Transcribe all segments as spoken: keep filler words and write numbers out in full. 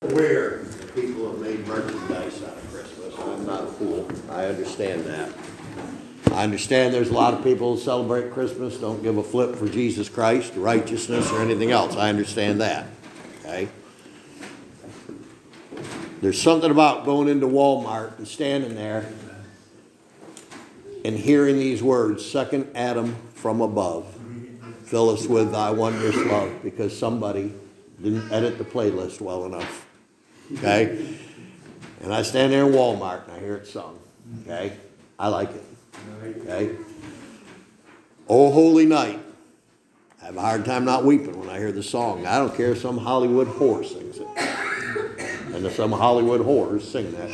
Where people have made merchandise out of Christmas. I'm not a fool. I understand that. I understand there's a lot of people who celebrate Christmas, don't give a flip for Jesus Christ, righteousness, or anything else. I understand that. Okay? There's something about going into Walmart and standing there and hearing these words, second Adam from above, fill us with thy wondrous love, because somebody didn't edit the playlist well enough. Okay? And I stand there in Walmart and I hear it sung. Okay? I like it. Okay? Oh, holy night. I have a hard time not weeping when I hear the song. I don't care if some Hollywood whore sings it. And some Hollywood whores sing that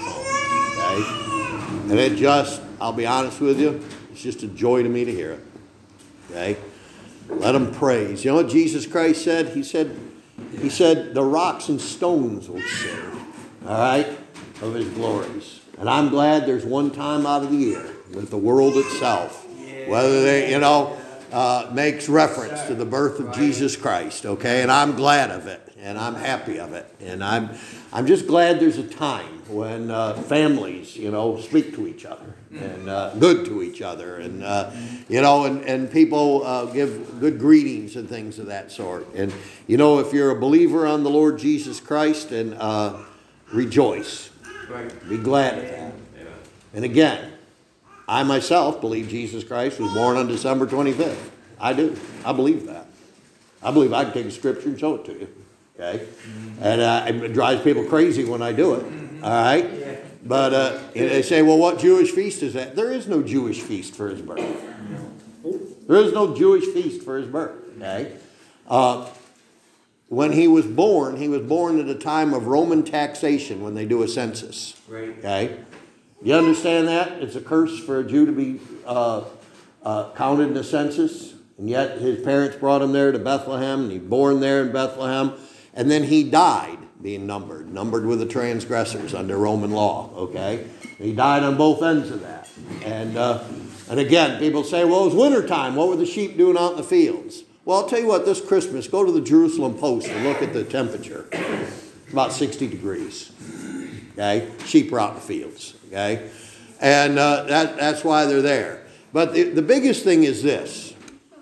song. Okay? And it just, I'll be honest with you, it's just a joy to me to hear it. Okay? Let them praise. You know what Jesus Christ said? He said, He said, the rocks and stones will sing, all right, of his glories. And I'm glad there's one time out of the year that the world itself, whether they, you know, uh, makes reference to the birth of Jesus Christ, okay? And I'm glad of it, and I'm happy of it. And I'm I'm just glad there's a time when uh, families, you know, speak to each other and uh, good to each other. And, uh, you know, and, and people uh, give good greetings and things of that sort. And, you know, if you're a believer on the Lord Jesus Christ, and uh, rejoice. Be glad of that. And again, I myself believe Jesus Christ was born on December twenty-fifth. I do. I believe that. I believe I can take a scripture and show it to you. Okay? And uh, it drives people crazy when I do it. All right? But uh, they say, well, what Jewish feast is that? There is no Jewish feast for his birth. There is no Jewish feast for his birth. Okay? Uh, when he was born, he was born at a time of Roman taxation when they do a census. Okay? You understand that? It's a curse for a Jew to be uh, uh, counted in the census. And yet his parents brought him there to Bethlehem, and he was born there in Bethlehem. And then he died being numbered, numbered with the transgressors under Roman law, okay? He died on both ends of that. And uh, and again, people say, well, it was wintertime. What were the sheep doing out in the fields? Well, I'll tell you what, this Christmas, go to the Jerusalem Post and look at the temperature. It's about sixty degrees, okay? Sheep are out in the fields, okay? And uh, that, that's why they're there. But the, the biggest thing is this.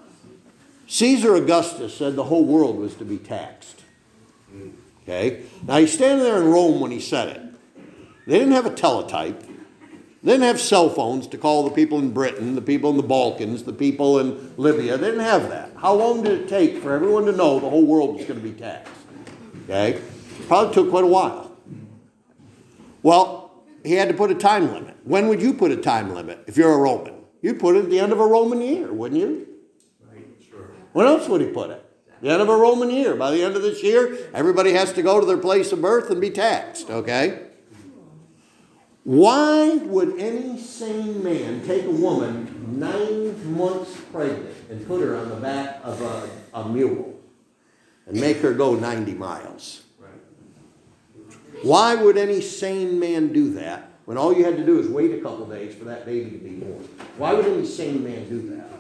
Caesar Augustus said the whole world was to be taxed. Okay? Now, he's standing there in Rome when he said it. They didn't have a teletype. They didn't have cell phones to call the people in Britain, the people in the Balkans, the people in Libya. They didn't have that. How long did it take for everyone to know the whole world was going to be taxed? Okay? Probably took quite a while. Well, he had to put a time limit. When would you put a time limit if you're a Roman? You'd put it at the end of a Roman year, wouldn't you? Right, sure. When else would he put it? The end of a Roman year. By the end of this year, everybody has to go to their place of birth and be taxed, okay? Why would any sane man take a woman nine months pregnant and put her on the back of a, a mule and make her go ninety miles? Why would any sane man do that when all you had to do is wait a couple days for that baby to be born? Why would any sane man do that?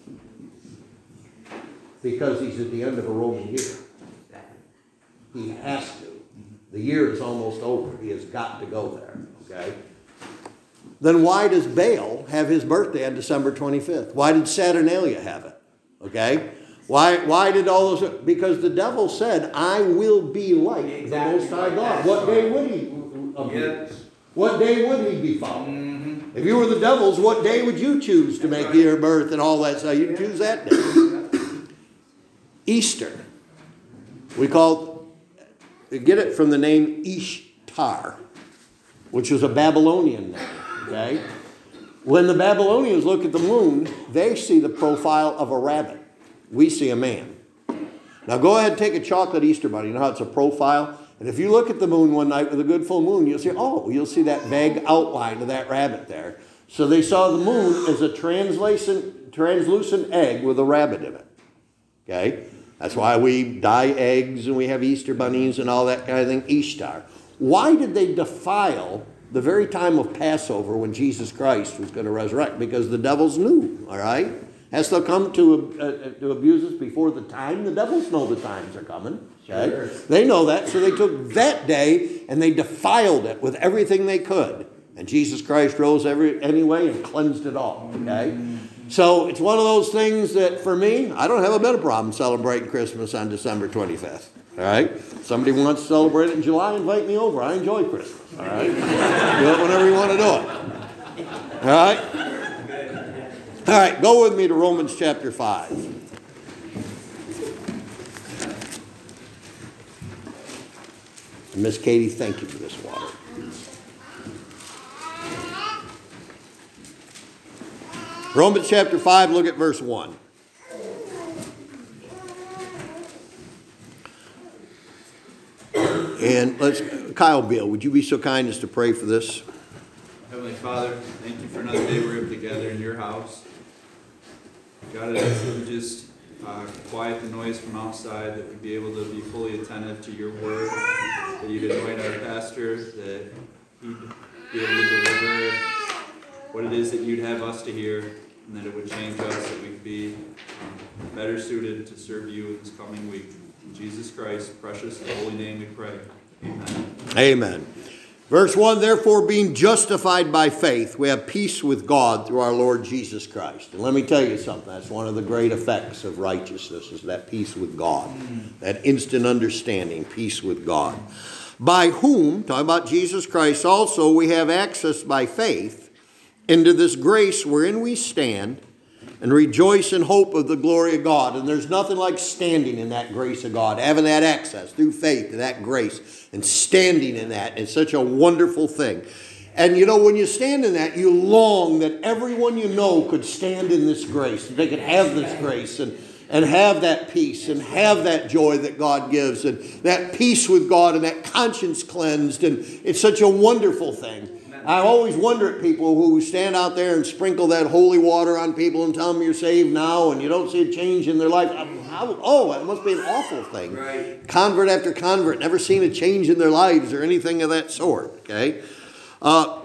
Because he's at the end of a Roman year. He has to. The year is almost over. He has got to go there. Okay? Then why does Baal have his birthday on December twenty-fifth? Why did Saturnalia have it? Okay? Why Why did all those... Because the devil said, I will be like exactly. the Most High God. What day would he abuse? Yes. What day would he be following? Mm-hmm. If you were the devil's, what day would you choose to make your birth and all that? So you'd choose that day. Easter. We call, we get it from the name Ishtar, which was a Babylonian name, okay? When the Babylonians look at the moon, they see the profile of a rabbit. We see a man. Now go ahead and take a chocolate Easter bunny. You know how it's a profile? And if you look at the moon one night with a good full moon, you'll see, oh, you'll see that vague outline of that rabbit there. So they saw the moon as a translucent, translucent egg with a rabbit in it. Okay? That's why we dye eggs and we have Easter bunnies and all that kind of thing. Ishtar. Why did they defile the very time of Passover when Jesus Christ was going to resurrect? Because the devils knew, all right? Has to come to, uh, to abuse us before the time. The devils know the times are coming. Okay? Sure. They know that, so they took that day and they defiled it with everything they could. And Jesus Christ rose every anyway and cleansed it all. Okay? So it's one of those things that for me, I don't have a bit of problem celebrating Christmas on December twenty-fifth. All right? Somebody wants to celebrate it in July, invite me over. I enjoy Christmas. All right? Do it whenever you want to do it. All right? All right, go with me to Romans chapter five. Miss Katie, thank you for this water. Romans chapter five, look at verse one. And let's, Kyle Beal, would you be so kind as to pray for this? Heavenly Father, thank you for another day we're able to gather in your house. God, I ask that we just uh, quiet the noise from outside, that we'd be able to be fully attentive to your word, that you'd anoint our pastor, that he'd be able to deliver what it is that you'd have us to hear, and that it would change us, that we could be um, better suited to serve you this coming week. In Jesus Christ's precious and holy name we pray. Amen. Amen. Verse one, therefore being justified by faith, we have peace with God through our Lord Jesus Christ. And let me tell you something, that's one of the great effects of righteousness, is that peace with God. That instant understanding, peace with God. By whom, talking about Jesus Christ, also we have access by faith into this grace wherein we stand and rejoice in hope of the glory of God. And there's nothing like standing in that grace of God, having that access through faith to that grace and standing in that. It's such a wonderful thing. And you know, when you stand in that, you long that everyone you know could stand in this grace, that they could have this grace and, and have that peace and have that joy that God gives and that peace with God and that conscience cleansed. And it's such a wonderful thing. I always wonder at people who stand out there and sprinkle that holy water on people and tell them you're saved now and you don't see a change in their life. How, oh, it must be an awful thing. Right. Convert after convert, never seen a change in their lives or anything of that sort. Okay. Uh,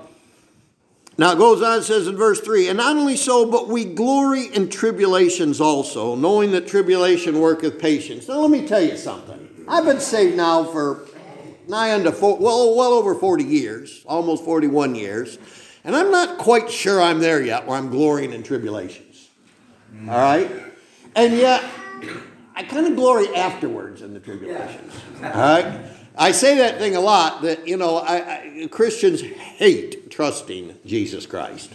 now it goes on, it says in verse three, and not only so, but we glory in tribulations also, knowing that tribulation worketh patience. Now let me tell you something. I've been saved now for nigh unto four, well, well over forty years, almost forty-one years. And I'm not quite sure I'm there yet where I'm glorying in tribulations. Mm. All right? And yet, I kind of glory afterwards in the tribulations. Yeah. All right? I say that thing a lot, that, you know, I, I, Christians hate trusting Jesus Christ.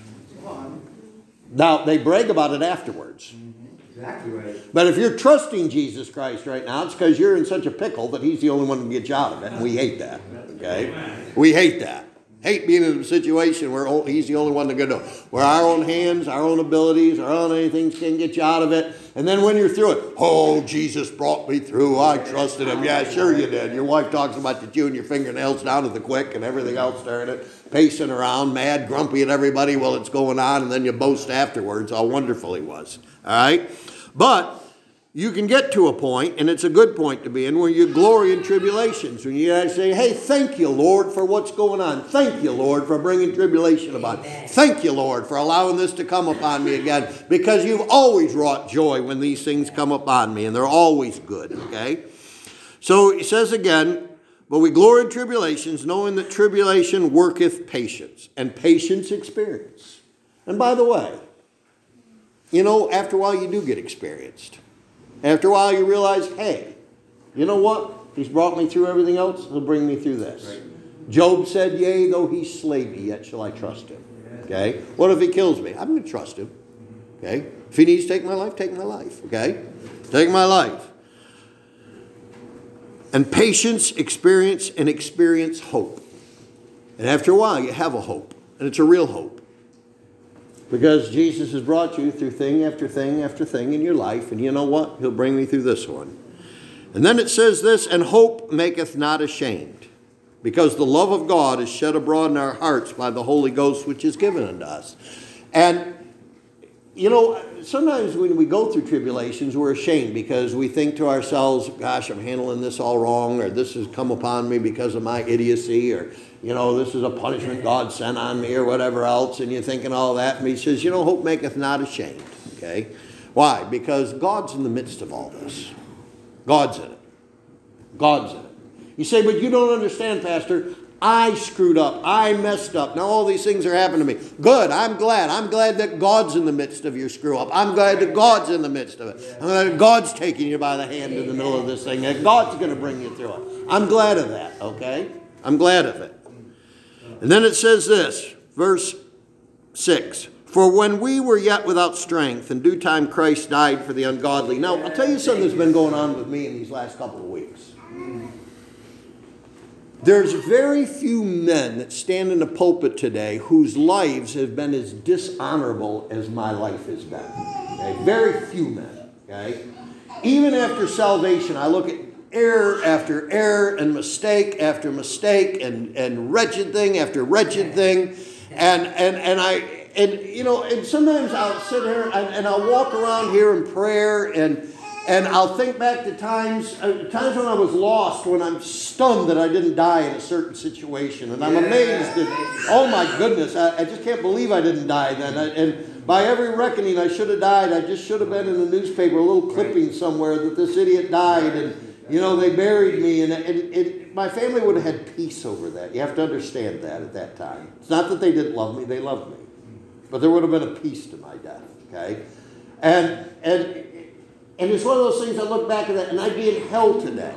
Now, they brag about it afterwards. Exactly right. But if you're trusting Jesus Christ right now, it's because you're in such a pickle that he's the only one who can get you out of it. And we hate that. Okay? We hate that. Hate being in a situation where he's the only one that can do it. Where our own hands, our own abilities, our own anything can get you out of it. And then when you're through it, oh, Jesus brought me through. I trusted him. Yeah, sure you did. Your wife talks about you chewing your fingernails down to the quick and everything else during it. Pacing around, mad, grumpy at everybody while it's going on. And then you boast afterwards how wonderful he was. All right? But you can get to a point, and it's a good point to be in, where you glory in tribulations. When you say, hey, thank you, Lord, for what's going on. Thank you, Lord, for bringing tribulation about. Thank you, Lord, for allowing this to come upon me again. Because you've always wrought joy when these things come upon me, and they're always good, okay? So it says again, but we glory in tribulations, knowing that tribulation worketh patience, and patience experience. And by the way, you know, after a while you do get experienced. After a while you realize, hey, you know what? He's brought me through everything else. He'll bring me through this. Right. Job said, yea, though he slay me, yet shall I trust him. Okay? What if he kills me? I'm going to trust him. Okay? If he needs to take my life, take my life. Okay? Take my life. And patience, experience, and experience hope. And after a while you have a hope. And it's a real hope. Because Jesus has brought you through thing after thing after thing in your life. And you know what? He'll bring me through this one. And then it says this, and hope maketh not ashamed. Because the love of God is shed abroad in our hearts by the Holy Ghost which is given unto us. And, you know, sometimes when we go through tribulations, we're ashamed because we think to ourselves, gosh, I'm handling this all wrong, or this has come upon me because of my idiocy, or, you know, this is a punishment God sent on me, or whatever else, and you're thinking all that. And he says, you know, hope maketh not ashamed, okay? Why? Because God's in the midst of all this. God's in it. God's in it. You say, but you don't understand, Pastor. I screwed up. I messed up. Now all these things are happening to me. Good. I'm glad. I'm glad that God's in the midst of your screw up. I'm glad that God's in the midst of it. I'm glad that God's taking you by the hand in the middle of this thing. That God's going to bring you through it. I'm glad of that, okay? I'm glad of it. And then it says this, verse six. For when we were yet without strength, in due time Christ died for the ungodly. Now, I'll tell you something that's been going on with me in these last couple of weeks. There's very few men that stand in the pulpit today whose lives have been as dishonorable as my life has been. Okay? Very few men. Okay? Even after salvation, I look at error after error and mistake after mistake and, and wretched thing after wretched thing. And, and, and I, and you know, and sometimes I'll sit here and, and I'll walk around here in prayer and And I'll think back to times, uh, times when I was lost, when I'm stunned that I didn't die in a certain situation. And I'm amazed that, oh my goodness, I, I just can't believe I didn't die then. I, and by every reckoning, I should have died. I just should have been in the newspaper, a little clipping somewhere that this idiot died. And, you know, they buried me. And, and, and my family would have had peace over that. You have to understand that at that time. It's not that they didn't love me. They loved me. But there would have been a peace to my death, okay? And, and, And it's one of those things I look back at that and I'd be in hell today.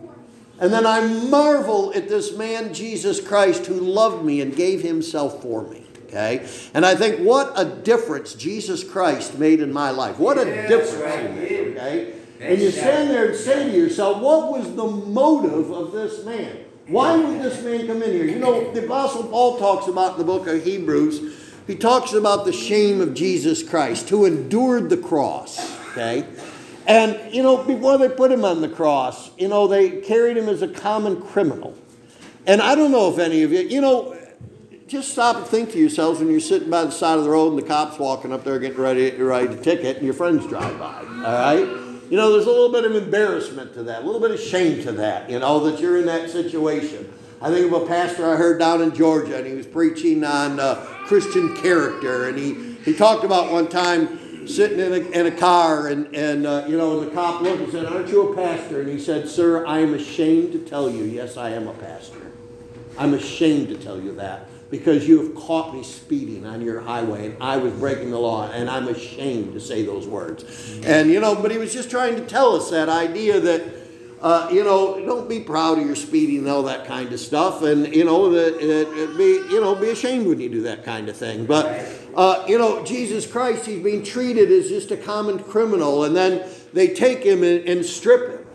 And then I marvel at this man, Jesus Christ, who loved me and gave himself for me. Okay? And I think what a difference Jesus Christ made in my life. What a yeah, difference right. he made. Okay? And you stand there and say to yourself, what was the motive of this man? Why would this man come in here? You know, the Apostle Paul talks about in the book of Hebrews, he talks about the shame of Jesus Christ, who endured the cross. Okay? And, you know, before they put him on the cross, you know, they carried him as a common criminal. And I don't know if any of you, you know, just stop and think to yourselves when you're sitting by the side of the road and the cop's walking up there getting ready to write a ticket and your friends drive by, all right? You know, there's a little bit of embarrassment to that, a little bit of shame to that, you know, that you're in that situation. I think of a pastor I heard down in Georgia, and he was preaching on uh, Christian character, and he, he talked about one time sitting in a, in a car, and, and uh, you know, and the cop looked and said, aren't you a pastor? And he said, sir, I am ashamed to tell you, yes, I am a pastor. I'm ashamed to tell you that because you have caught me speeding on your highway, and I was breaking the law, and I'm ashamed to say those words. And, you know, but he was just trying to tell us that idea that, uh, you know, don't be proud of your speeding and all that kind of stuff, and, you know, that, that be, you know, be ashamed when you do that kind of thing. But, Uh, you know, Jesus Christ, he's being treated as just a common criminal. And then they take him and, and strip him.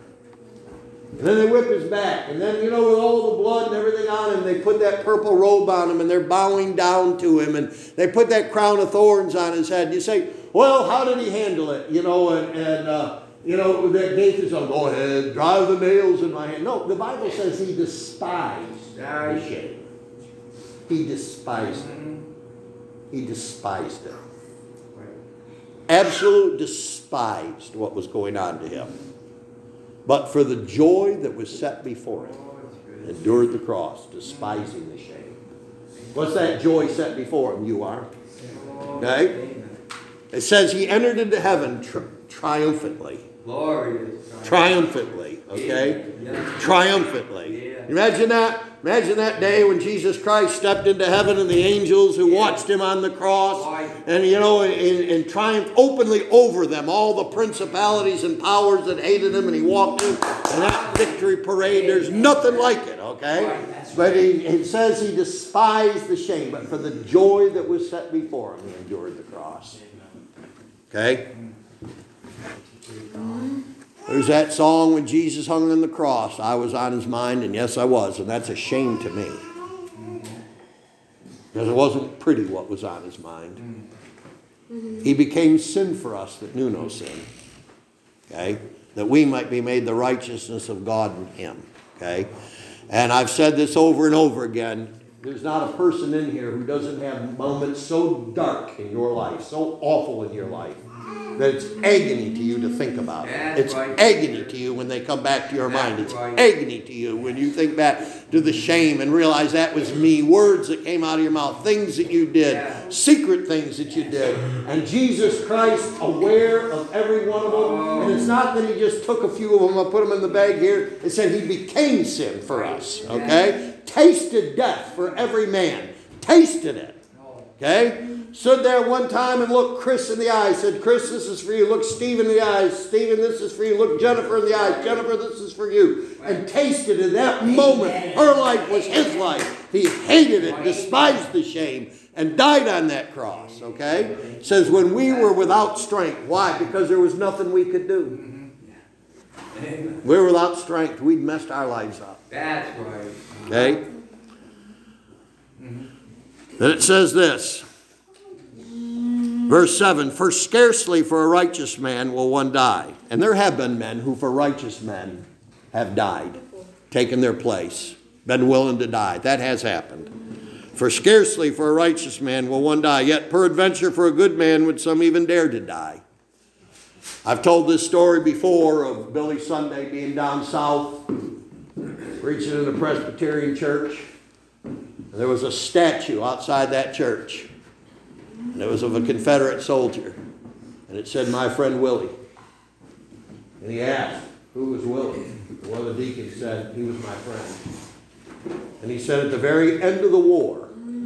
And then they whip his back. And then, you know, with all the blood and everything on him, they put that purple robe on him and they're bowing down to him. And they put that crown of thorns on his head. And you say, well, how did he handle it? You know, and, and uh, you know, that Nathan said, go ahead, drive the nails in my hand. No, the Bible says he despised the shame. He despised it. He despised it. Absolutely despised what was going on to him. But for the joy that was set before him, endured the cross, despising the shame. What's that joy set before him? You are. Okay? It says he entered into heaven tri- triumphantly. Triumphantly. Okay? Triumphantly. Imagine that. Imagine that day when Jesus Christ stepped into heaven and the angels who watched him on the cross and, you know, and, and triumphed openly over them, all the principalities and powers that hated him, and he walked in and that victory parade. There's nothing like it, okay? But he, it says he despised the shame, but for the joy that was set before him, he endured the cross. Okay? There's that song when Jesus hung on the cross. I was on his mind, and yes, I was. And that's a shame to me. Because it wasn't pretty what was on his mind. He became sin for us that knew no sin. Okay? That we might be made the righteousness of God in him. Okay? And I've said this over and over again. There's not a person in here who doesn't have moments so dark in your life, so awful in your life, that it's agony to you to think about it. That's It's right. agony to you when they come back to your mind. That's It's right. agony to you when you think back to the shame and realize that was me, words that came out of your mouth, things that you did, Yeah. secret things that you did. And Jesus Christ, aware of every one of them. Oh. And it's not that he just took a few of them and put them in the bag here. It said he became sin for us. Okay? Tasted death for every man. Tasted it. Okay? Stood there one time and looked Chris in the eye. Said, Chris, this is for you. Look Stephen in the eyes. Stephen, this is for you. Look Jennifer in the eyes. Jennifer, this is for you. And tasted in that moment. Her life was his life. He hated it, despised the shame, and died on that cross. Okay? It says when we were without strength. Why? Because there was nothing we could do. We were without strength. We'd messed our lives up. That's right. Okay? Then it says this. Verse seven, for scarcely for a righteous man will one die. And there have been men who for righteous men have died, taken their place, been willing to die. That has happened. For scarcely for a righteous man will one die, yet peradventure for a good man would some even dare to die. I've told this story before of Billy Sunday being down south, preaching in a Presbyterian church. And there was a statue outside that church. And it was of a Confederate soldier. And it said, my friend Willie. And he asked, who was Willie? And one of the deacons said, he was my friend. And he said, at the very end of the war,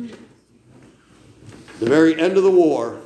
the very end of the war,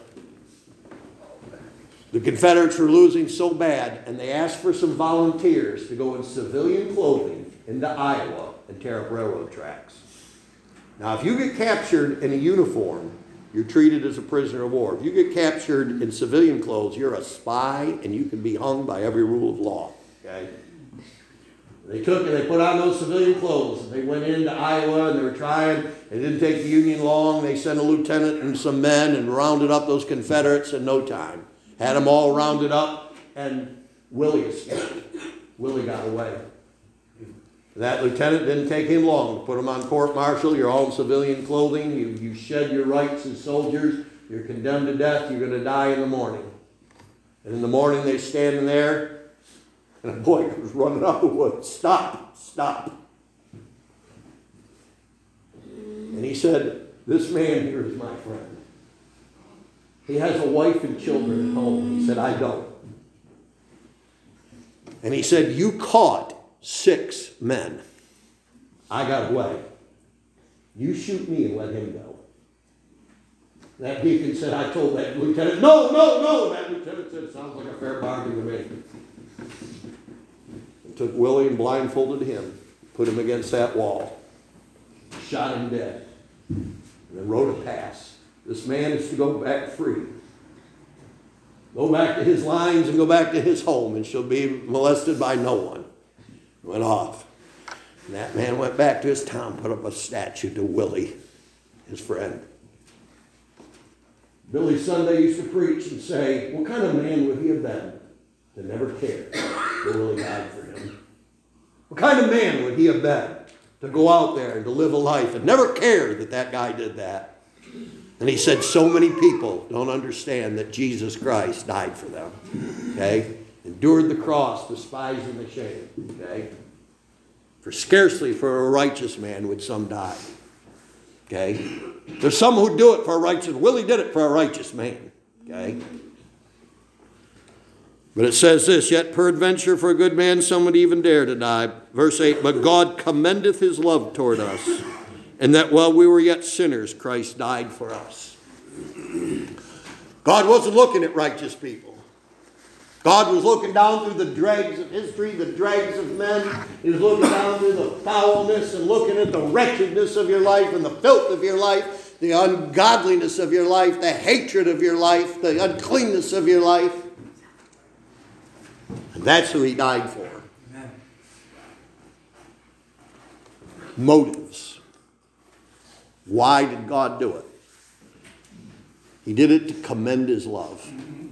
the Confederates were losing so bad, and they asked for some volunteers to go in civilian clothing into Iowa and tear up railroad tracks. Now, if you get captured in a uniform, you're treated as a prisoner of war. If you get captured in civilian clothes, you're a spy, and you can be hung by every rule of law. Okay? They took and they put on those civilian clothes. And they went into Iowa, and they were trying. It didn't take the Union long. They sent a lieutenant and some men and rounded up those Confederates in no time. Had them all rounded up, and Willie escaped. Willie got away. That lieutenant didn't take him long to put him on court-martial. You're all in civilian clothing. You, you shed your rights as soldiers. You're condemned to death. You're going to die in the morning. And in the morning, they're standing there, and a boy comes running out of the woods. Stop, stop. And he said, this man here is my friend. He has a wife and children at home. He said, I don't. And he said, you caught six men. I got away. You shoot me and let him go. That deacon said, I told that lieutenant, no, no, no. That lieutenant said, sounds like a fair bargain to me. And took Willie and blindfolded him, put him against that wall, shot him dead, and then wrote a pass. This man is to go back free. Go back to his lines and go back to his home, and she'll be molested by no one. Went off. And that man went back to his town, put up a statue to Willie, his friend. Billy Sunday used to preach and say, what kind of man would he have been to never care that Willie died for him? What kind of man would he have been to go out there and to live a life and never care that that guy did that? And he said, so many people don't understand that Jesus Christ died for them. Okay? Endured the cross, despising the shame. Okay? For scarcely for a righteous man would some die. Okay? There's some who do it for a righteous. Willie did it for a righteous man. Okay? But it says this, yet peradventure for a good man some would even dare to die. Verse eight, but God commendeth his love toward us, and that while we were yet sinners, Christ died for us. God wasn't looking at righteous people. God was looking down through the dregs of history, the dregs of men. He was looking down through the foulness and looking at the wretchedness of your life and the filth of your life, the ungodliness of your life, the hatred of your life, the uncleanness of your life. And that's who he died for. Amen. Motives. Why did God do it? He did it to commend his love.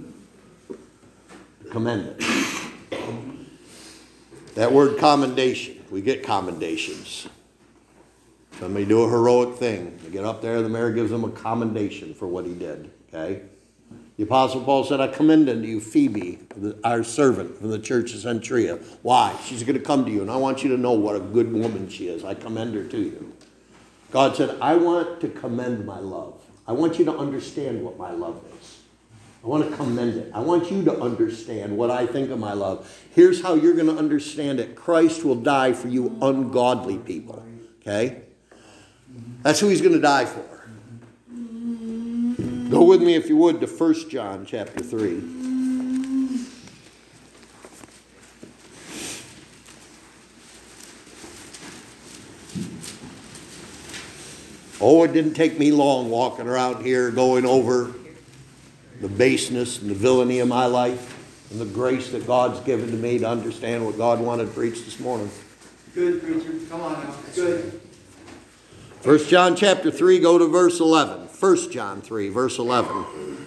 To commend it. That word commendation, we get commendations. Somebody do a heroic thing. They get up there, the mayor gives them a commendation for what he did. Okay? The Apostle Paul said, I commend unto you Phoebe, our servant from the church of Centuria. Why? She's going to come to you, and I want you to know what a good woman she is. I commend her to you. God said, I want to commend my love. I want you to understand what my love is. I want to commend it. I want you to understand what I think of my love. Here's how you're going to understand it. Christ will die for you ungodly people. Okay? That's who he's going to die for. Go with me, if you would, to First John chapter three. Oh, it didn't take me long walking around here going over the baseness and the villainy of my life and the grace that God's given to me to understand what God wanted to preach this morning. Good, preacher. Come on now. Good. First John chapter three, go to verse eleven. First John three, verse eleven.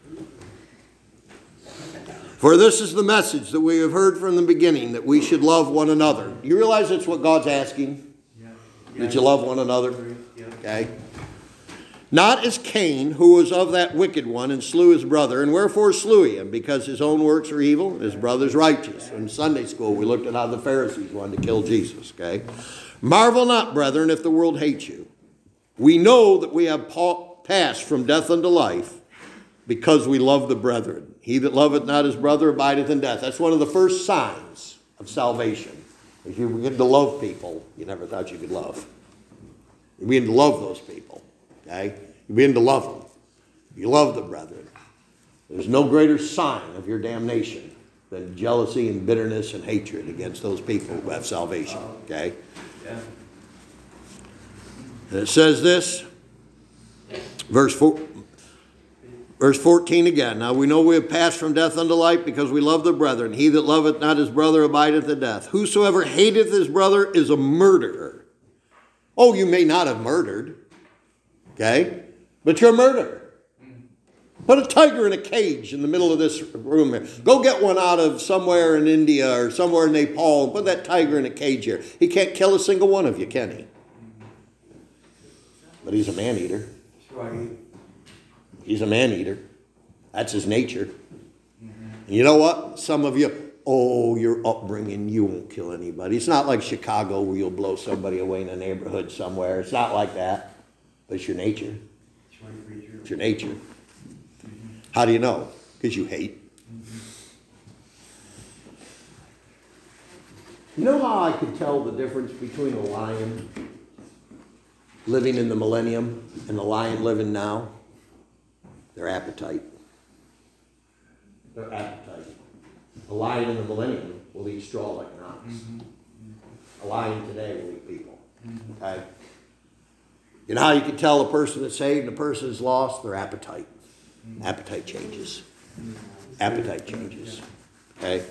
For this is the message that we have heard from the beginning, that we should love one another. Do you realize that's what God's asking? Yeah. That you love one another? Okay. Not as Cain, who was of that wicked one, and slew his brother. And wherefore slew he him? Because his own works are evil, and his brother's righteous. In Sunday school, we looked at how the Pharisees wanted to kill Jesus. Okay. Marvel not, brethren, if the world hates you. We know that we have passed from death unto life, because we love the brethren. He that loveth not his brother abideth in death. That's one of the first signs of salvation. If you begin to love people you never thought you could love. You begin to love those people. Okay? You begin to love them. You love the brethren. There's no greater sign of your damnation than jealousy and bitterness and hatred against those people who have salvation. Okay? Yeah. And it says this, verse four, verse fourteen again. Now we know we have passed from death unto life, because we love the brethren. He that loveth not his brother abideth in death. Whosoever hateth his brother is a murderer. Oh, you may not have murdered, okay? But you're a murderer. Put a tiger in a cage in the middle of this room here. Go get one out of somewhere in India or somewhere in Nepal and put that tiger in a cage here. He can't kill a single one of you, can he? But he's a man-eater. He's a man-eater. That's his nature. And you know what? Some of you, oh, your upbringing, you won't kill anybody. It's not like Chicago where you'll blow somebody away in a neighborhood somewhere. It's not like that. But it's your nature. It's your nature. How do you know? Because you hate. You know how I could tell the difference between a lion living in the millennium and the lion living now? Their appetite. Their appetite. A lion in the millennium will eat straw like an ox. A lion today will eat people. Okay? You know how you can tell a person that's saved and a person that's lost? Their appetite. Appetite changes. Appetite changes. Okay?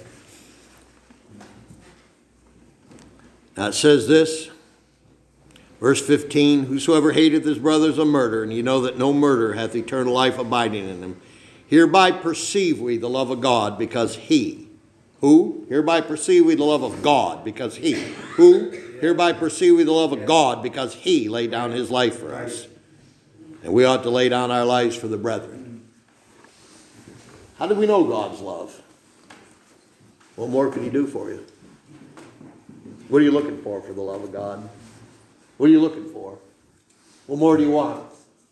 Now it says this, verse fifteen, whosoever hateth his brother is a murderer, and ye know that no murderer hath eternal life abiding in him. Hereby perceive we the love of God, because he, who? Hereby perceive we the love of God, because he, who? Hereby perceive we the love of God, because he laid down his life for us. And we ought to lay down our lives for the brethren. How do we know God's love? What more can he do for you? What are you looking for for the love of God? What are you looking for? What more do you want?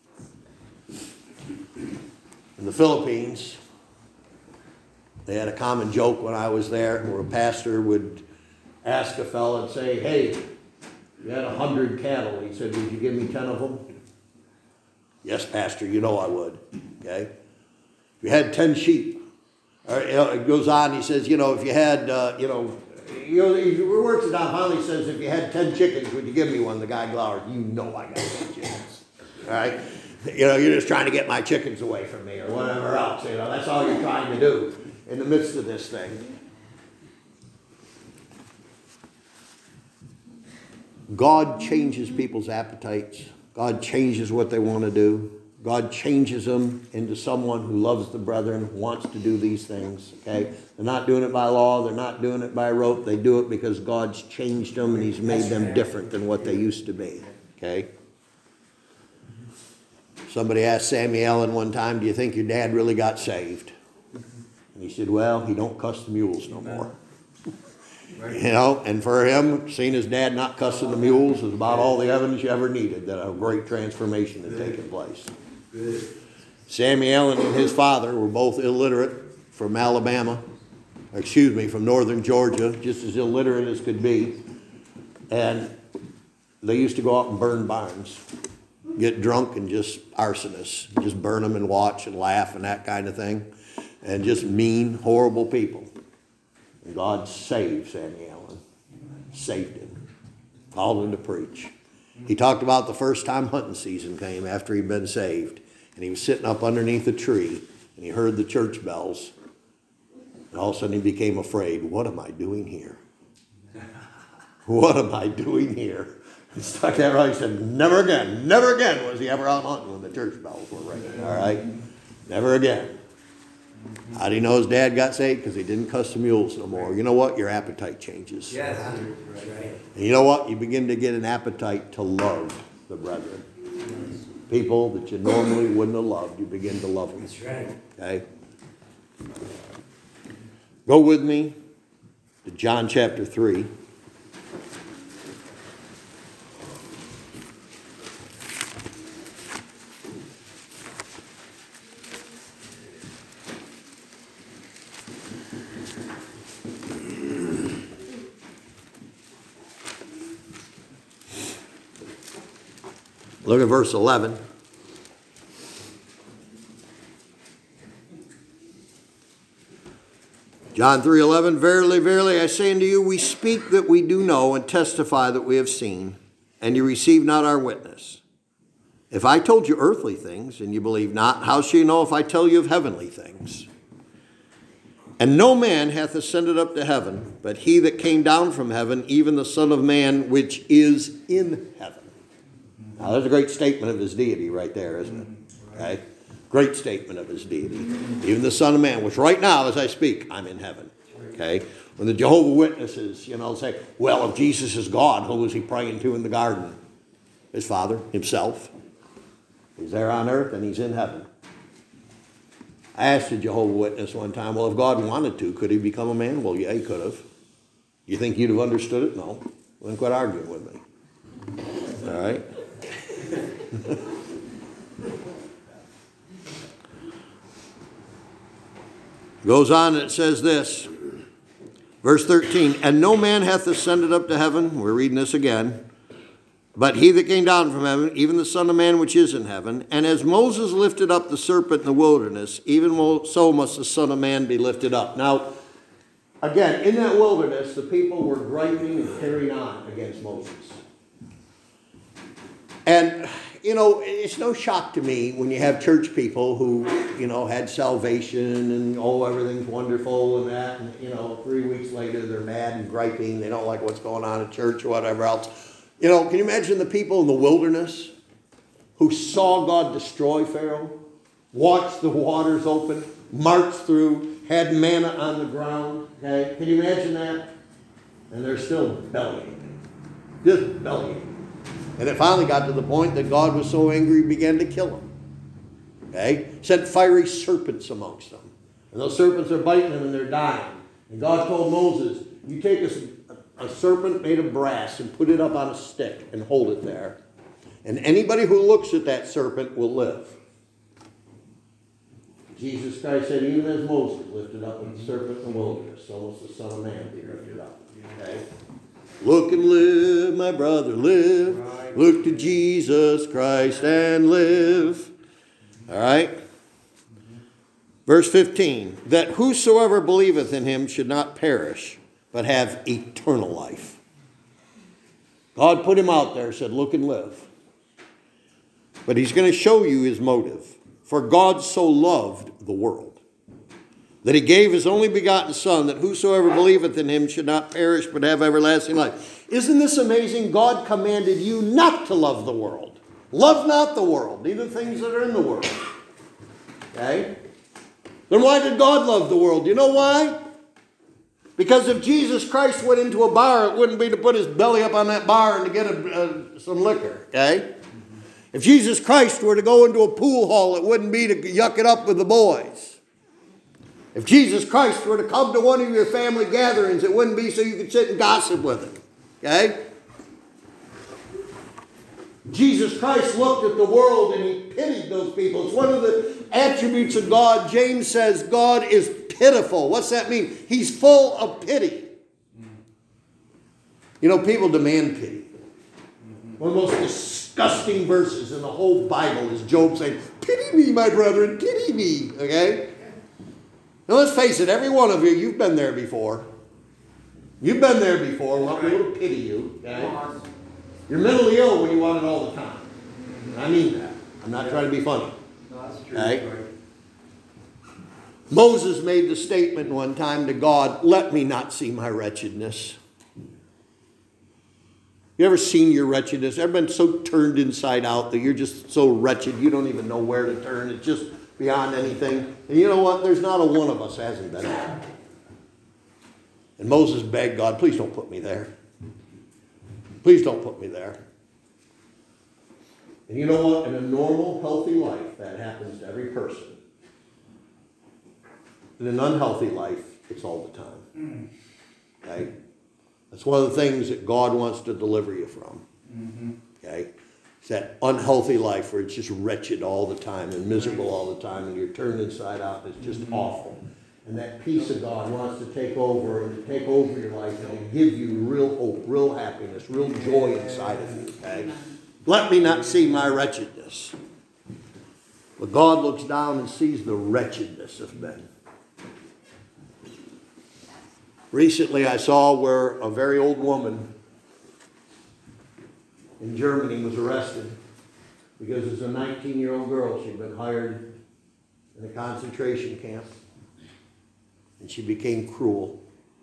In the Philippines, they had a common joke when I was there, where a pastor would ask a fellow and say, hey, you had a hundred cattle. He said, would you give me ten of them? Yes, pastor, you know I would. Okay? If you had ten sheep. Or, you know, it goes on, he says, you know, if you had, uh, you know, you know, he works it down. Finally says, if you had ten chickens, would you give me one? The guy glowered, you know I got ten chickens. All right? You know, you're just trying to get my chickens away from me or whatever else. You know, that's all you're trying to do in the midst of this thing. God changes people's appetites. God changes what they want to do. God changes them into someone who loves the brethren, wants to do these things. Okay? They're not doing it by law. They're not doing it by rote. They do it because God's changed them and he's made them different than what they used to be. Okay? Somebody asked Sammy Allen one time, do you think your dad really got saved? And he said, well, he don't cuss the mules no more. You know, and for him, seeing his dad not cussing the mules is about all the evidence you ever needed that a great transformation had taken place. Sammy Allen and his father were both illiterate from Alabama, or excuse me, from northern Georgia, just as illiterate as could be. And they used to go out and burn barns, get drunk and just arsonists, just burn them and watch and laugh and that kind of thing. And just mean, horrible people. And God saved Sammy Allen. Saved him. Called him to preach. He talked about the first time hunting season came after he'd been saved. And he was sitting up underneath a tree. And he heard the church bells. And all of a sudden he became afraid. What am I doing here? What am I doing here? He stuck that right. He said, never again. Never again was he ever out hunting when the church bells were ringing. All right? Never again. How do you know his dad got saved? Because he didn't cuss the mules no more. You know what? Your appetite changes. Yes, that's right. And you know what? You begin to get an appetite to love the brethren. People that you normally wouldn't have loved, you begin to love them. That's right. Okay? Go with me to John chapter three. Look at verse eleven. John three eleven, verily, verily, I say unto you, we speak that we do know and testify that we have seen, and you receive not our witness. If I told you earthly things, and you believe not, how shall you know if I tell you of heavenly things? And no man hath ascended up to heaven, but he that came down from heaven, even the Son of Man, which is in heaven. Now, there's a great statement of his deity right there, isn't it? Okay? Great statement of his deity. Even the Son of Man, which right now, as I speak, I'm in heaven. Okay? When the Jehovah's Witnesses, you know, say, well, if Jesus is God, who was he praying to in the garden? His Father, himself. He's there on earth and he's in heaven. I asked a Jehovah's Witness one time, well, if God wanted to, could he become a man? Well, yeah, he could have. You think you'd have understood it? No. Then quit arguing with me. All right? Goes on and it says this, verse thirteen, and no man hath ascended up to heaven, we're reading this again, but he that came down from heaven, even the Son of Man which is in heaven. And as Moses lifted up the serpent in the wilderness, even so must the Son of Man be lifted up. Now, again, in that wilderness, the people were griping and carrying on against Moses. And, you know, it's no shock to me when you have church people who, you know, had salvation and, oh, everything's wonderful and that. And, you know, three weeks later, they're mad and griping. They don't like what's going on in church or whatever else. You know, can you imagine the people in the wilderness who saw God destroy Pharaoh, watched the waters open, marched through, had manna on the ground? Okay, can you imagine that? And they're still bellying, just bellying. And it finally got to the point that God was so angry he began to kill them. Okay? Sent fiery serpents amongst them. And those serpents are biting them and they're dying. And God told Moses, you take a, a serpent made of brass and put it up on a stick and hold it there. And anybody who looks at that serpent will live. Jesus Christ said, even as Moses lifted up the serpent in the wilderness, so must the Son of Man be lifted up. Okay? Look and live, my brother, live. Right. Look to Jesus Christ and live. All right? Mm-hmm. Verse fifteen, that whosoever believeth in him should not perish, but have eternal life. God put him out there, said, look and live. But he's going to show you his motive. For God so loved the world, that he gave his only begotten Son, that whosoever believeth in him should not perish, but have everlasting life. Isn't this amazing? God commanded you not to love the world. Love not the world, neither things that are in the world. Okay? Then why did God love the world? You know why? Because if Jesus Christ went into a bar, it wouldn't be to put his belly up on that bar and to get a, a, some liquor. Okay? If Jesus Christ were to go into a pool hall, it wouldn't be to yuck it up with the boys. If Jesus Christ were to come to one of your family gatherings, it wouldn't be so you could sit and gossip with him. Okay? Jesus Christ looked at the world and he pitied those people. It's one of the attributes of God. James says God is pitiful. What's that mean? He's full of pity. You know, people demand pity. One of the most disgusting verses in the whole Bible is Job saying, "Pity me, my brethren, pity me." Okay? Now let's face it, every one of you, you've been there before. You've been there before. Want people to pity you. Okay? You're mentally ill when you want it all the time. And I mean that. I'm not trying to be funny. No, that's true. Okay? Moses made the statement one time to God, "Let me not see my wretchedness." You ever seen your wretchedness? Ever been so turned inside out that you're just so wretched you don't even know where to turn? It's just beyond anything. And you know what? There's not a one of us hasn't been there. And Moses begged God, "Please don't put me there. Please don't put me there." And you know what? In a normal, healthy life, that happens to every person. In an unhealthy life, it's all the time. Okay? That's one of the things that God wants to deliver you from. Okay? It's that unhealthy life where it's just wretched all the time and miserable all the time and you're turned inside out and it's just awful. And that peace of God wants to take over and to take over your life and give you real hope, real happiness, real joy inside of you. Okay? Let me not see my wretchedness. But God looks down and sees the wretchedness of men. Recently I saw where a very old woman in Germany was arrested because as a nineteen-year-old girl she'd been hired in a concentration camp and she became cruel.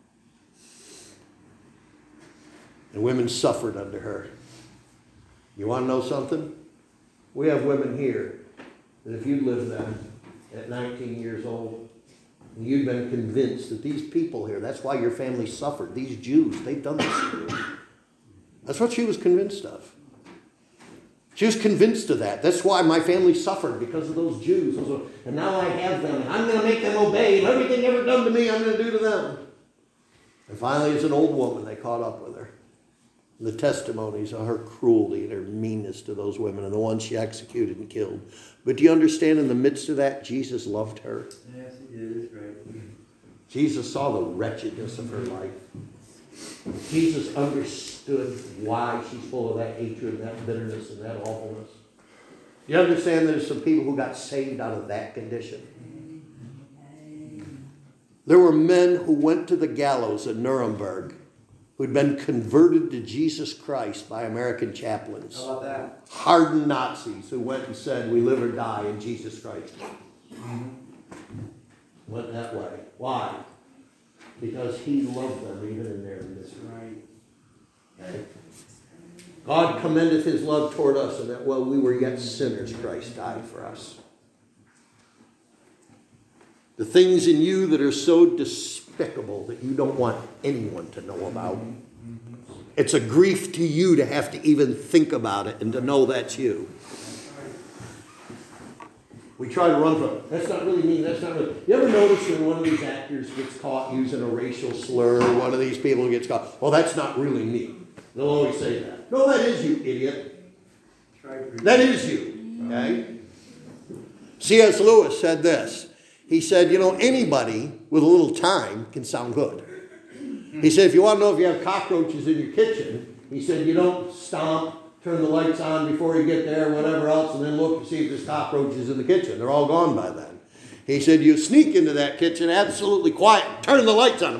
And women suffered under her. You want to know something? We have women here that if you lived them at nineteen years old, and you've been convinced that these people here, that's why your family suffered. These Jews, they've done this to you. That's what she was convinced of. She was convinced of that. That's why my family suffered, because of those Jews. Those are, and now I have them, and I'm going to make them obey. And everything ever done to me, I'm going to do to them. And finally, as an old woman, they caught up with her. The testimonies of her cruelty and her meanness to those women and the ones she executed and killed. But do you understand, in the midst of that, Jesus loved her? Yes, he did. That's right. Jesus saw the wretchedness of her life. Jesus understood why she's full of that hatred, that bitterness, and that awfulness. Do you understand there's some people who got saved out of that condition? There were men who went to the gallows at Nuremberg who'd been converted to Jesus Christ by American chaplains. How about that? Hardened Nazis who went and said, "We live or die in Jesus Christ." Mm-hmm. Went that way. Why? Because he loved them even in their misery. Right. Okay? God commendeth his love toward us, and that while we were yet sinners, Christ died for us. The things in you that are so despicable that you don't want anyone to know about. It's a grief to you to have to even think about it and to know that's you. We try to run from it. That's not really me. That's not really. You ever notice when one of these actors gets caught using a racial slur, or one of these people gets caught, "Well, that's not really me." They'll always say that. No, that is you, idiot. That is you. Okay? C S Lewis said this. He said, you know, anybody with a little time can sound good. He said, if you want to know if you have cockroaches in your kitchen, he said, you don't stomp, turn the lights on before you get there, whatever else, and then look to see if there's cockroaches in the kitchen. They're all gone by then. He said, you sneak into that kitchen absolutely quiet, turn the lights on.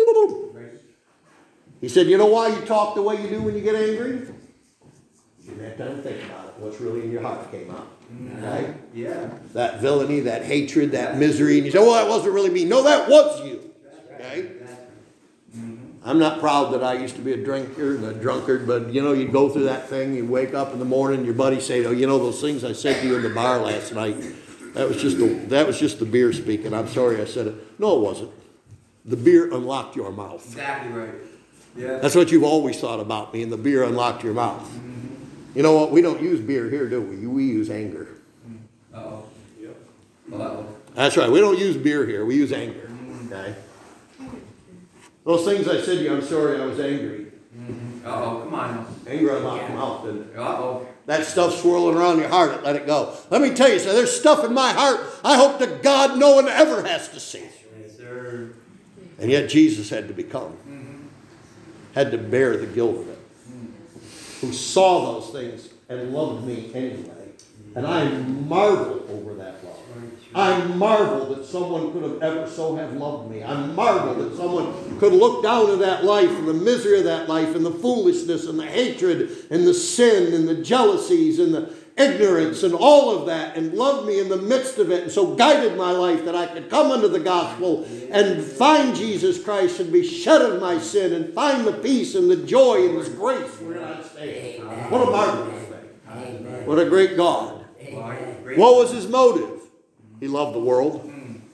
He said, you know why you talk the way you do when you get angry? You didn't have time to think about it. What's really in your heart came out. Right? Yeah. That villainy, that hatred, that misery. And you say, well, that wasn't really me. No, that was you. Okay? I'm not proud that I used to be a drinker and a drunkard, but, you know, you'd go through that thing. You wake up in the morning, and your buddy say, oh, you know, those things I said to you in the bar last night, that was just the, that was just the beer speaking. I'm sorry I said it. No, it wasn't. The beer unlocked your mouth. Exactly right. Yeah. That's what you've always thought about me, and the beer unlocked your mouth. You know what? We don't use beer here, do we? We use anger. Uh-oh. Yep. Uh-oh. That's right. We don't use beer here. We use anger. Okay? Those things I said to you, I'm sorry I was angry. Mm-hmm. Uh-oh, come on. Anger unlocked them out, didn't it? Uh-oh. That stuff swirling around your heart, let it go. Let me tell you, so there's stuff in my heart I hope to God no one ever has to see. Yes, sir. And yet Jesus had to become. Mm-hmm. Had to bear the guilt of it. Who saw those things and loved me anyway. And I marvel over that love. I marvel that someone could have ever so have loved me. I marvel that someone could look down at that life and the misery of that life and the foolishness and the hatred and the sin and the jealousies and the ignorance and all of that and loved me in the midst of it and so guided my life that I could come under the gospel and find Jesus Christ and be shed of my sin and find the peace and the joy and His grace where I stay. What a marvelous thing. What a great God. What was His motive? He loved the world.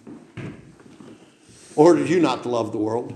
Or did you not love the world?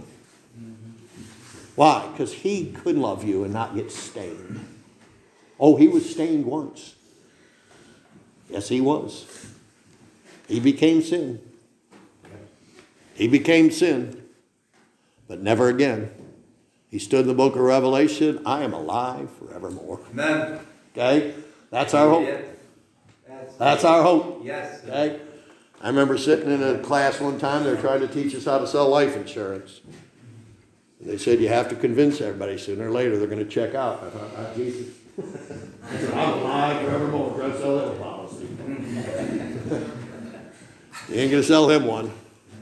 Why? Because He could love you and not get stained. Oh, He was stained once. Yes, He was. He became sin. He became sin. But never again. He stood in the book of Revelation. I am alive forevermore. Amen. Okay? That's our hope. That's, That's our hope. Yes. Sir. Okay? I remember sitting in a class one time. They were trying to teach us how to sell life insurance. And they said you have to convince everybody sooner or later they're going to check out. I thought, ah, Jesus. I said, I'm alive forevermore. Try to sell that policy. You ain't going to sell him one.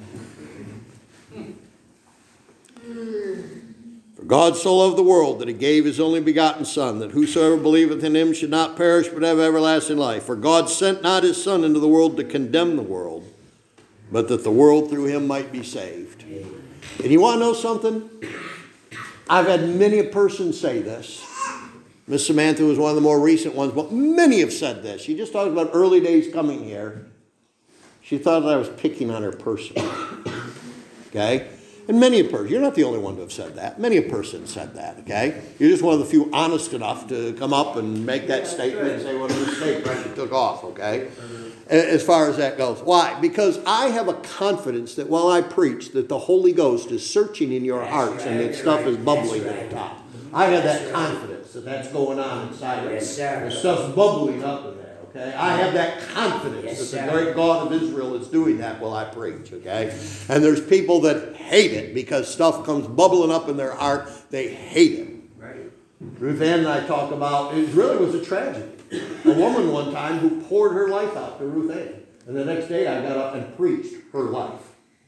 For God so loved the world that He gave His only begotten Son, that whosoever believeth in Him should not perish but have everlasting life. For God sent not His Son into the world to condemn the world, but that the world through Him might be saved. And you want to know something? I've had many a person say this. Miss Samantha was one of the more recent ones, but many have said this. She just talked about early days coming here. She thought that I was picking on her personally. Okay? And many a person, you're not the only one to have said that. Many a person said that, okay? You're just one of the few honest enough to come up and make that statement and say what a mistake you took off, okay? As far as that goes. Why? Because I have a confidence that while I preach, that the Holy Ghost is searching in your hearts and that stuff is bubbling at the top. I have that confidence that that's going on inside of me. The stuff's bubbling up in there, okay? I have that confidence that the great God of Israel is doing that while I preach, okay? And there's people that hate it because stuff comes bubbling up in their heart. They hate it. Right. Ruth Ann and I talk about, it really was a tragedy. A woman one time who poured her life out to Ruth Ann. And the next day I got up and preached her life.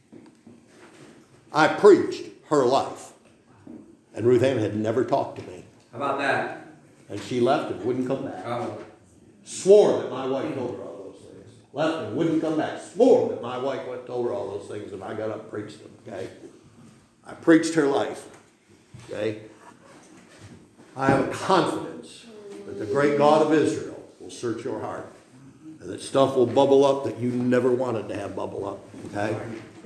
I preached her life. And Ruth Ann had never talked to me. How about that? And she left and wouldn't come back. Oh. Swore that my wife told her all those things. Left and wouldn't come back. Swore that my wife went told her all those things, and I got up and preached them, okay? I preached her life, okay? I have a confidence that the great God of Israel will search your heart, and that stuff will bubble up that you never wanted to have bubble up, okay?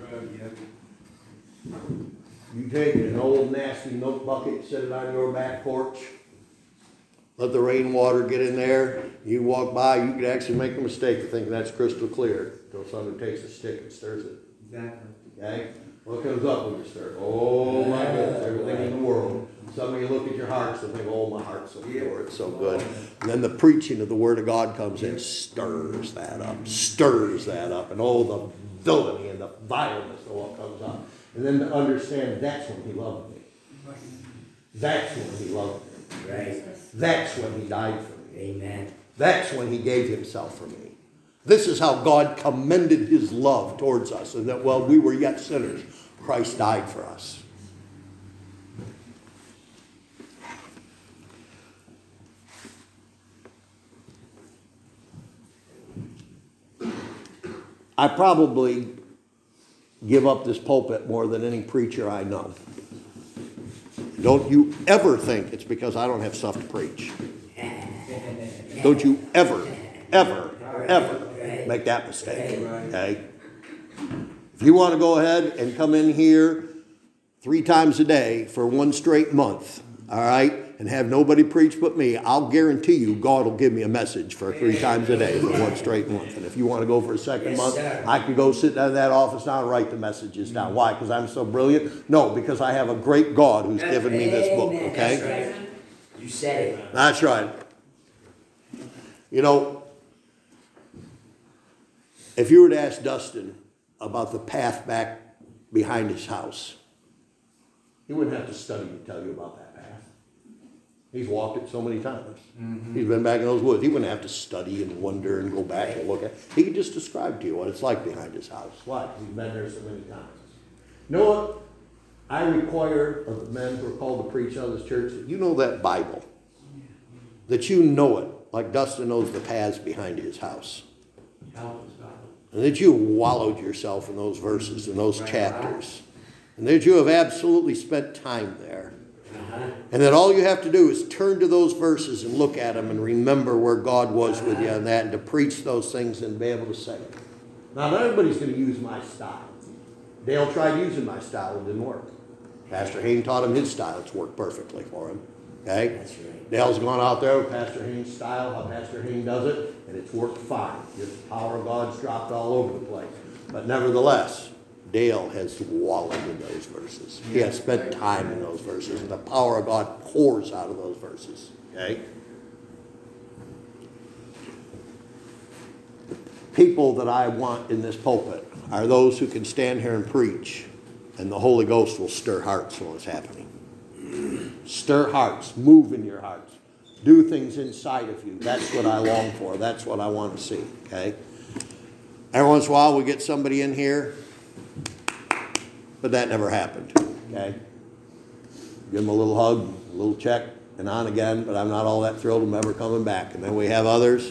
You take an old nasty milk bucket, set it on your back porch, let the rainwater get in there. You walk by, you could actually make a mistake of thinking that's crystal clear until someone takes a stick and stirs it. Exactly. Okay? What comes up when you stir it? Oh my goodness, everything in the world. Some of you look at your hearts and think, oh, my heart's so pure, it's so good. And then the preaching of the Word of God comes in, stirs that up, stirs that up, and all the villainy and the vileness of what comes up. And then to understand that's when He loved me. That's when He loved me. Right. That's when He died for me. Amen. That's when He gave Himself for me. This is how God commended His love towards us, and that while we were yet sinners, Christ died for us. I probably give up this pulpit more than any preacher I know. Don't you ever think it's because I don't have stuff to preach. Don't you ever, ever, ever make that mistake. Okay? If you want to go ahead and come in here three times a day for one straight month, all right, and have nobody preach but me, I'll guarantee you God will give me a message for three times a day for one straight month. And if you want to go for a second Yes, month, sir. I could go sit down in that office now and write the messages down. Why? Because I'm so brilliant? No, because I have a great God who's given me this book, Amen. okay? That's right. You said it. That's right. You know, if you were to ask Dustin about the path back behind his house, he wouldn't have to study to tell you about that path. He's walked it so many times. Mm-hmm. He's been back in those woods. He wouldn't have to study and wonder and go back and look at it. He could just describe to you what it's like behind his house. Why? He's been there so many times. You know what? I require of the men who are called to preach out of this church that you know that Bible. That you know it, like Dustin knows the paths behind his house. And that you wallowed yourself in those verses, in those chapters. And that you have absolutely spent time there. Uh-huh. And that all you have to do is turn to those verses and look at them and remember where God was with you and that, and to preach those things and be able to say it. Now, not everybody's going to use my style. Dale tried using my style. It didn't work. Pastor Hayne taught him his style. It's worked perfectly for him. Okay? That's right. Dale's gone out there with Pastor Hayne's style, how Pastor Hayne does it, and it's worked fine. Just the power of God's dropped all over the place. But nevertheless, Dale has wallowed in those verses. He has spent time in those verses, and the power of God pours out of those verses. Okay? People that I want in this pulpit are those who can stand here and preach, and the Holy Ghost will stir hearts when it's happening. Stir hearts, move in your hearts, do things inside of you. That's what I long for. That's what I want to see. Okay? Every once in a while we get somebody in here, but that never happened. Okay? Give them a little hug, a little check, and on again, but I'm not all that thrilled I'm ever coming back. And then we have others.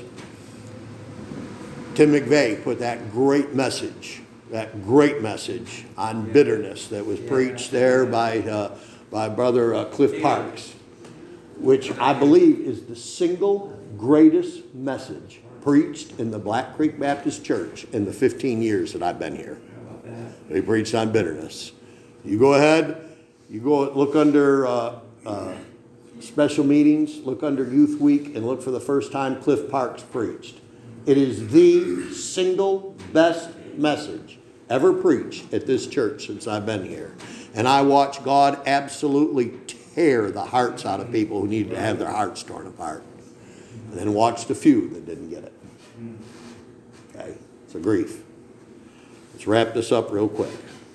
Tim McVeigh put that great message, that great message on bitterness that was preached there by uh, by Brother uh, Cliff Parks, which I believe is the single greatest message preached in the Black Creek Baptist Church in the fifteen years that I've been here. He preached on bitterness. You go ahead, you go look under uh, uh, special meetings, look under Youth Week, and look for the first time Cliff Parks preached. It is the single best message ever preached at this church since I've been here. And I watch God absolutely tear the hearts out of people who needed to have their hearts torn apart. And then watched a few that didn't get it. Okay? It's a grief. Let's wrap this up real quick.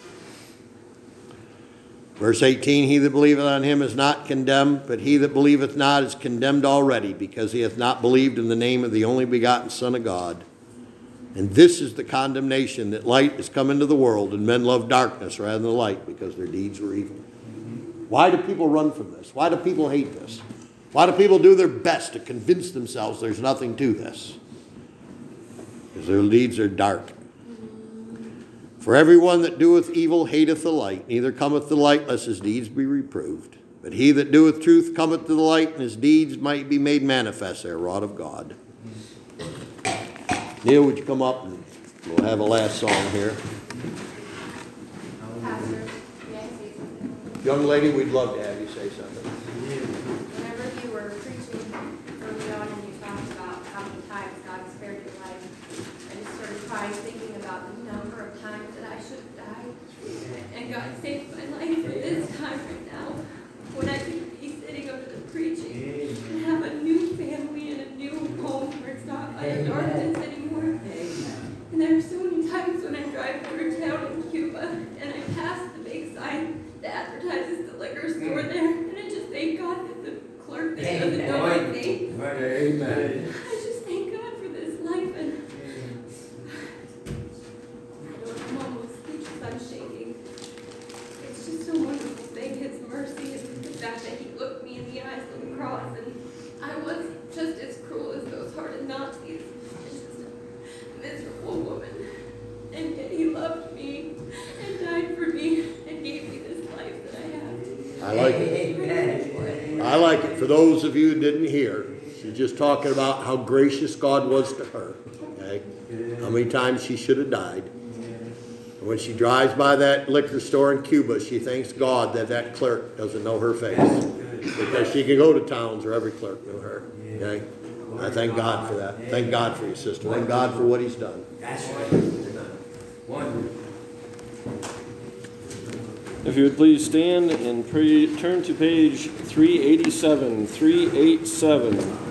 Verse eighteen, he that believeth on him is not condemned, but he that believeth not is condemned already, because he hath not believed in the name of the only begotten Son of God. And this is the condemnation, that light is come into the world, and men love darkness rather than the light, because their deeds were evil. Why do people run from this? Why do people hate this? Why do people do their best to convince themselves there's nothing to this? Because their deeds are dark. For everyone that doeth evil hateth the light, neither cometh the light, lest his deeds be reproved. But he that doeth truth cometh to the light, and his deeds might be made manifest. They are wrought of God. Neil, would you come up and we'll have a last song here. Pastor, may I say something? Young lady, we'd love to have you say something. Whenever you were preaching early on and you talked about how many times God spared your life, I just started crying thinking about the number of times that I should have died. And God saved my life at this time right now, when I could be sitting under the preaching and have a new family and a new home where it's not under darkness anymore. And there are so many times when I drive through town in Cuba and I pass the big sign that advertises the liquor store there, and I just thank God that the clerk that doesn't know my name. Amen. I just thank God for this life, and I don't, I'm almost speechless, I'm shaking. It's just a wonderful thing, His mercy, and the fact that He looked me in the eyes on the cross, and I was just as cruel as those hardened Nazis. Miserable woman, and yet He loved me and died for me and gave me this life that I have. I like it. Amen. I like it. For those of you who didn't hear, she's just talking about how gracious God was to her. Okay? How many times she should have died. And when she drives by that liquor store in Cuba, she thanks God that that clerk doesn't know her face. because she could go to towns where every clerk knew her, okay? I thank God for that. Thank God for your sister. Thank God for what he's done. That's right. Wonderful. If you would please stand and pre- turn to page three eighty-seven, three eighty-seven.